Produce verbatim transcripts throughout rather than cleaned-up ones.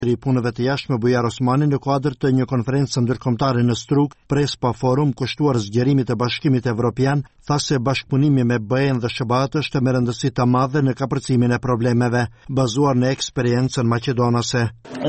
I punëve të jashtme Bujar Osmani në kuadër të një konferencë ndërkombëtare në Strug, Prespa Forum kushtuar zgjerimit të Bashkimit Evropian, tha se bashkëpunimi me B E-n dhe S B A-t është me rëndësi të madhe në kapërcimin e problemeve, bazuar në eksperiencën maqedonase.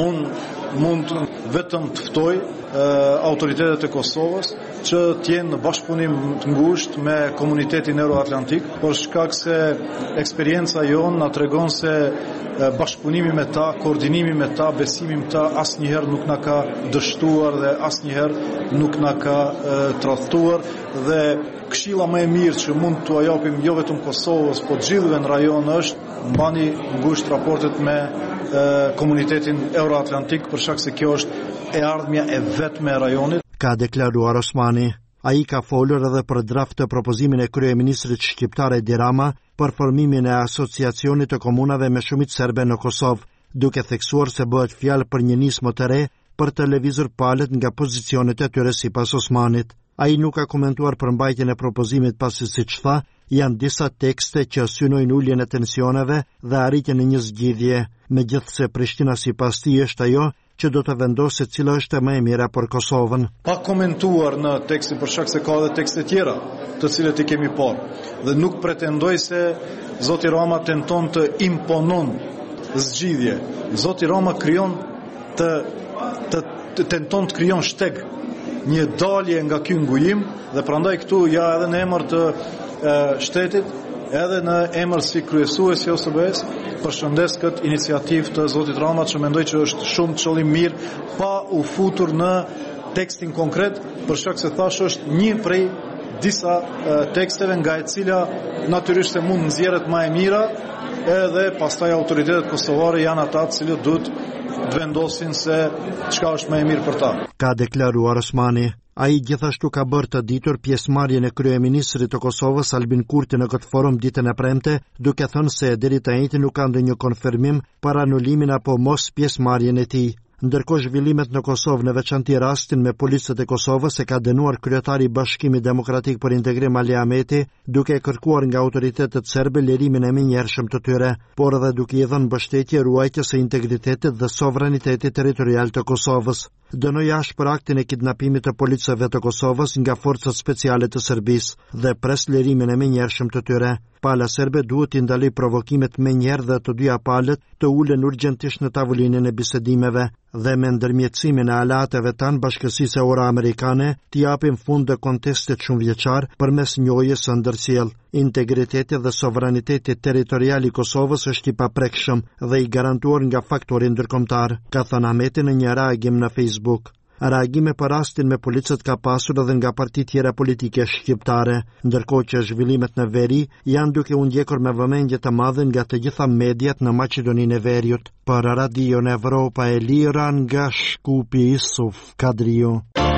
Unë mund vetëm të ftoj e, autoritetet e Kosovës që të jenë në bashkëpunim të ngushtë me komunitetin euroatlantik, por shkak se eksperienca jonë na tregon se e, bashkëpunimi me ta, koordinimi me ta, besimi me ta asnjëherë nuk na ka dështuar dhe asnjëherë nuk na ka e, tradhtuar dhe këshilla më e mirë që mund t'u japim jo vetëm Kosovës, por gjithëve në rajon është mbani ngushtë raportet me e, komunitetin euroatlantik për shkak se kjo është e ardhmja e vetme e rajonit. Ka deklaruar Osmani. Ai ka folur edhe për draft të propozimin e kryeministrit shqiptar Edi Rama për formimin e asociacionit të komunave me shumicë serbe në Kosovë, duke theksuar se bëhet fjalë për një nismë të re për të lëvizur palët nga pozicionet e tyre sipas Osmanit. Ai nuk ka komentuar përmbajtjen e propozimit pasi, siç tha, janë disa tekste që synojnë uljen e tensioneve dhe arritjen e një zgjidhje, megjithse Prishtina sipas tij është ajo që do të vendosë cila është më e mira për Kosovën. Pa komentuar në tekstin për shkak se ka edhe tekste tjera, të cilët i kemi parë, dhe nuk pretendoj se Zoti Rama tenton të imponon zgjidhje. Zoti Rama krijon të, të, të tenton të krijon shteg, një dalje nga ky ngujim dhe prandaj këtu ja edhe në emër të e, shtetit, edhe në emër si kryesuesi ose B E-s, përshëndes këtë iniciativë të Zotit Rama që mendoj që është shumë qëllim mirë pa u futur në tekstin konkret, për shkak se thash është një prej disa e, teksteve nga e cila natyrisht se mund nxjerret më e mira, edhe pastaj autoritetet kosovare janë ata të cilët duhet të vendosin se çka është më e mirë për ta. Ka deklaruar Osmani. Ai gjithashtu ka bërë të ditur pjesëmarrjen e kryeministrit të Kosovës Albin Kurti në këtë forum ditën e premte, duke thënë se deri tani nuk ka ndonjë konfirmim për anulimin apo mos pjesëmarrjen e tij. Ndërkohë zhvillimet në Kosovë, në veçanti rastin me policët e Kosovës, e ka dënuar kryetari i Bashkimit Demokratik për Integrim Ali Ahmeti, duke kërkuar nga autoritetet serbe lirimin e menjëhershëm të tyre, por edhe duke i dhënë mbështetje ruajtjes së integritetit dhe sovranitetit territorial të Kosovës. Dënoi jashtë për aktin e kidnapimit të policëve të Kosovës nga forcat speciale të Serbisë dhe pres lirimin e menjëhershëm të tyre. Pala serbe duhet t'i ndaloj provokimet menjëherë dhe të dyja palët të ulen urgjentisht në tavolinën e bisedimeve dhe me ndërmjetësimin e alateve tanë Bashkësisë Euro-Amerikane t'i japin fund të kontestit shumëvjeçar përmes njojës së ndërsjellë. Integriteti dhe sovraniteti territorial i Kosovës është i paprekshëm dhe i garantuar nga faktori ndërkombëtar, ka thënë Ahmeti në një reagim në Facebook. Reagime për rastin me policët ka pasur edhe nga parti tjera politike shqiptare, ndërkohë që zhvillimet në veri janë duke u ndjekur me vëmendje të madhe nga të gjitha mediat në Maqedoninë e Veriut. Për Radion Evropa e Lira nga Shkupi Isuf Kadriu.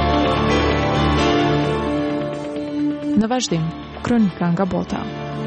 Në vazhdim, kronika nga bota.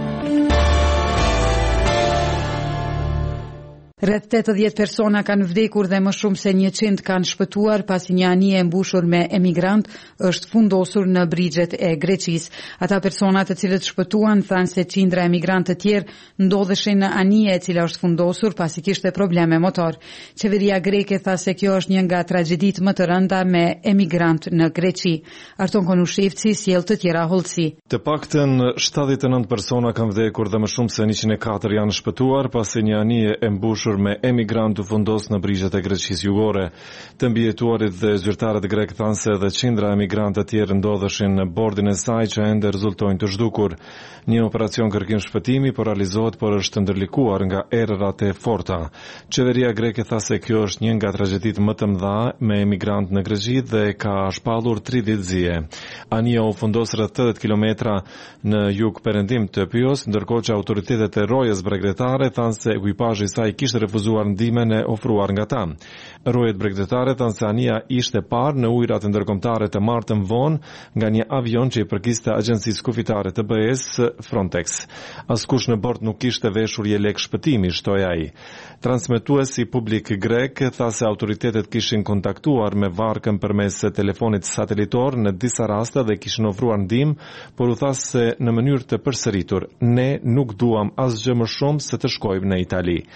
Rreth tetëdhjetë persona kanë vdekur dhe më shumë se njëqind kanë shpëtuar pasi një anije e mbushur me emigrant është fundosur në brigjet e Greqisë. Ata persona të cilët shpëtuan thanë se qindra emigrant të tjerë ndodheshin në anije e cila është fundosur pasi kishte probleme motor. Qeveria greke tha se kjo është një nga tragjeditë më të rënda me emigrant në Greqi. Arton Konushevci sjell të tjera hollësi. Të paktën shtatëdhjetë e nëntë persona kanë vdekur dhe më shumë se njëqind e katër janë shpëtuar pasi një anije e mbushur me emigrant të fundos në brigjet e Greqisë jugore. Të mbijetuarit dhe zyrtarët grek thanë se edhe qindra emigrantë të tjerë ndodheshin në bordin e saj që ende rezultojnë të zhdukur. Një operacion kërkim shpëtimi po realizohet, por është ndërlikuar nga erërat e forta. Qeveria greke tha se kjo është një nga tragjeditë më të mëdha me emigrant në Greqi dhe ka shpallur tridhjetë zije. Anija u fundos rreth tetëdhjetë kilometra në jug perëndim të Epijos, ndërkohë që autoritetet e rojës bregdetare thanë se ekuipazhi i saj kishte refuzuar ndihmën e ofruar nga ta. Rojet bregdetare thanë se anija ishte parë në ujërat ndërkombëtare të martën vonë nga një avion që i përkiste agjencisë kufitare të B E-s Frontex. Askush në bord nuk kishte veshur jelek shpëtimi, shtoi ai. Transmetuesi publik grek tha se autoritetet kishin kontaktuar me varkën përmes telefonit satelitor në disa raste dhe kishin ofruar ndihmë, por u tha se në mënyrë të përsëritur, ne nuk duam asgjë më shumë se të shkojmë në Itali.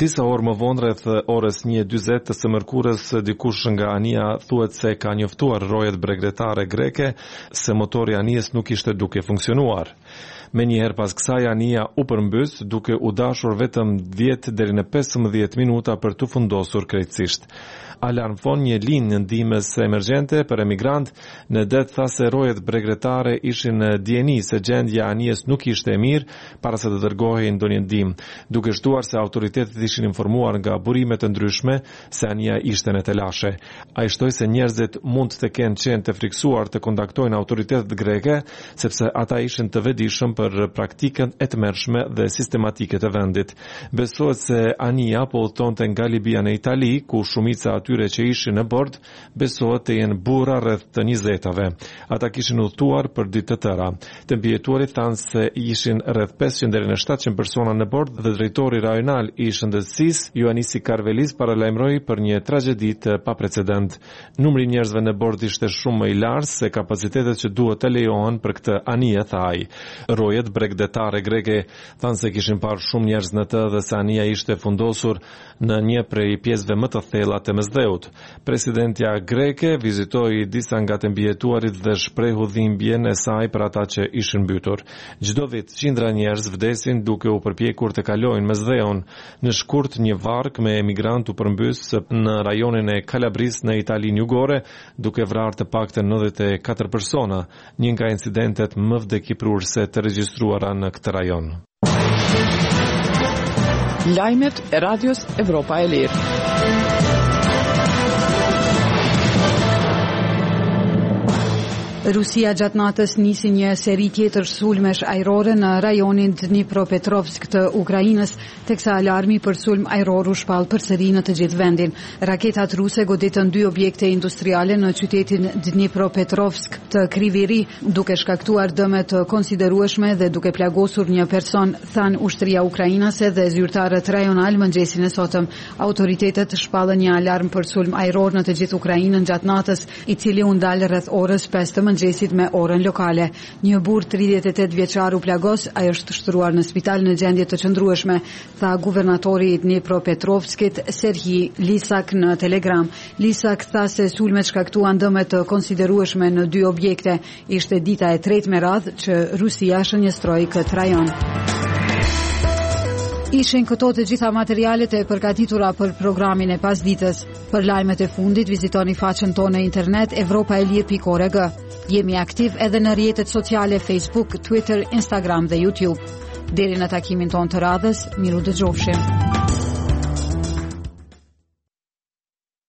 Disa orë më vonë rreth orës një e dyzet të së mërkurës, dikush nga anija thuhet se ka njoftuar rojet bregdetare greke se motori i anijës nuk ishte duke funksionuar. Me njëherë pas kësaj anija u përmbys duke u dashur vetëm dhjetë deri në pesëmbëdhjetë minuta për të fundosur krejtësisht. Alarmfon një linjë ndihmës emergjente për emigrant në det tha se rojet bregdetare ishin në dieni se gjendja e anijës nuk ishte e mirë para se të dërgohej ndonjë ndihmë, duke shtuar se autoritetet ishin informuar nga burime të ndryshme se anija ishte në telashe. Ai shtoi se njerëzit mund të kenë qenë të friksuar të kontaktojnë autoritetet greke sepse ata ishin të vetëdijshëm për praktikën e tmerrshme dhe sistematike të vendit. Besohet se anija po udhtonte nga Libia në Itali, ku shumica atyre që ishin në bord besohet të jenë burra rreth të njëzjetave. Ata kishin udhëtuar për ditë të tëra. Të mbijetuarit thanë se ishin rreth pesëqind deri në shtatëqind persona në bord dhe drejtori rajonal i shëndetësisë Ioannisi Karvelis paralajmëroi për një tragjedi të paprecedent. Numri i njerëzve në bord ishte shumë më i lartë se kapacitetet që duhet të lejohen për këtë anije, tha ai. Rojet bregdetare greke thanë se kishin parë shumë njerëz në të dhe se anija ishte fundosur në një prej pjesëve më të thella të mesdheut. Presidentja greke vizitoi disa nga të mbijetuarit dhe shprehu dhimbjen e saj për ata që ishin mbytur. Çdo vit qindra njerëz vdesin duke u përpjekur të kalojnë mesdheun. Në shkurt një varg me emigrant u përmbys në rajonin e Kalabris në Italinë Jugore, duke vrarë të paktën nëntëdhjetë e katër persona, një nga incidentet më vdekjeprurse të regjistruara në këtë rajon. Lajmet e Radios Evropa e Lirë. Rusia gjatë natës nisi një seri tjetër sulmesh ajrore në rajonin Dnipropetrovsk të Ukrainës, teksa alarmi për sulm ajror u shpall përsëri në të gjithë vendin. Raketat ruse goditën dy objekte industriale në qytetin Dnipropetrovsk të Kriviri, duke shkaktuar dëme të konsiderueshme dhe duke plagosur një person, than ushtria ukrainase dhe zyrtarët rajonal mëngjesin e sotëm. Autoritetet shpallën një alarm për sulm ajror në të gjithë Ukrainën gjatë natës, i cili u ndal rreth orës pesë të mëngjesit me orën lokale. Një burr tridhjetë e tetë vjeçar u plagos, ai është shtruar në spital në gjendje të qëndrueshme, tha guvernatori i Dnipropetrovskit Serhij Lisak në Telegram. Lisak tha se sulmet shkaktuan dëme të konsiderueshme në dy objekte. Ishte dita e tretë me radhë që Rusia shënjestroi këtë rajon. Ishin këto të gjitha materialet e përgatitura për programin e pasditës. Për lajmet e fundit vizitoni faqen tonë në internet evropa e lirë pikë org. Jemi aktiv edhe në rrjetet sociale Facebook, Twitter, Instagram dhe YouTube. Deri në takimin tonë të radhës, miru dëgjofshim.